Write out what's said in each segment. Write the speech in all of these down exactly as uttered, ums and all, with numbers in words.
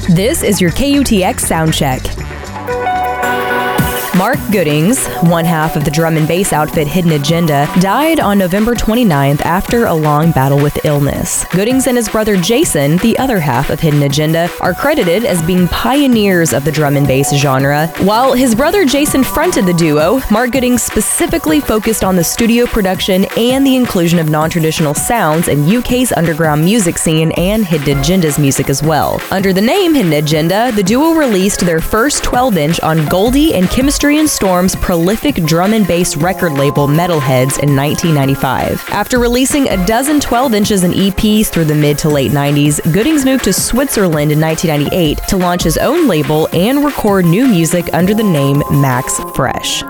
This is your K U T X Soundcheck. Mark Goodings, one half of the drum and bass outfit Hidden Agenda, died on November twenty-ninth after a long battle with illness. Goodings and his brother Jason, the other half of Hidden Agenda, are credited as being pioneers of the drum and bass genre. While his brother Jason fronted the duo, Mark Goodings specifically focused on the studio production and the inclusion of non-traditional sounds in U K's underground music scene and Hidden Agenda's music as well. Under the name Hidden Agenda, the duo released their first twelve inch on Goldie and Chemistry and Storm's prolific drum and bass record label Metalheadz in nineteen ninety-five. After releasing a dozen twelve inches and E Ps through the mid to late nineties, Goodings moved to Switzerland in nineteen ninety-eight to launch his own label and record new music under the name Max Fresh.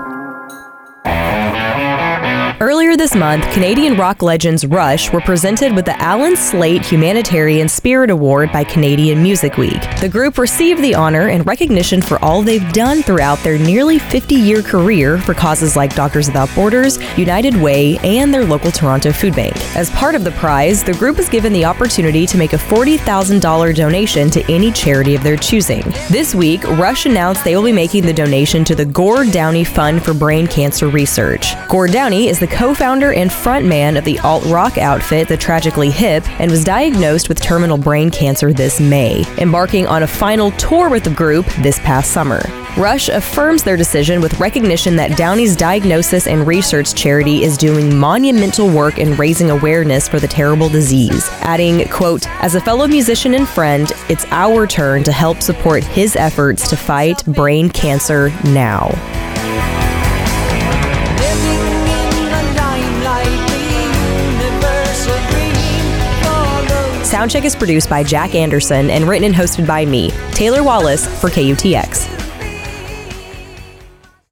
Earlier this month, Canadian rock legends Rush were presented with the Alan Slate Humanitarian Spirit Award by Canadian Music Week. The group received the honor in recognition for all they've done throughout their nearly fifty-year career for causes like Doctors Without Borders, United Way, and their local Toronto Food Bank. As part of the prize, the group was given the opportunity to make a forty thousand dollars donation to any charity of their choosing. This week, Rush announced they will be making the donation to the Gord Downie Fund for Brain Cancer Research. Gord Downie is the co-founder and frontman of the alt-rock outfit The Tragically Hip and was diagnosed with terminal brain cancer this May, embarking on a final tour with the group this past summer. Rush affirms their decision with recognition that Downie's diagnosis and research charity is doing monumental work in raising awareness for the terrible disease, adding, quote, "As a fellow musician and friend, it's our turn to help support his efforts to fight brain cancer now." Soundcheck is produced by Jack Anderson and written and hosted by me, Taylor Wallace, for K U T X.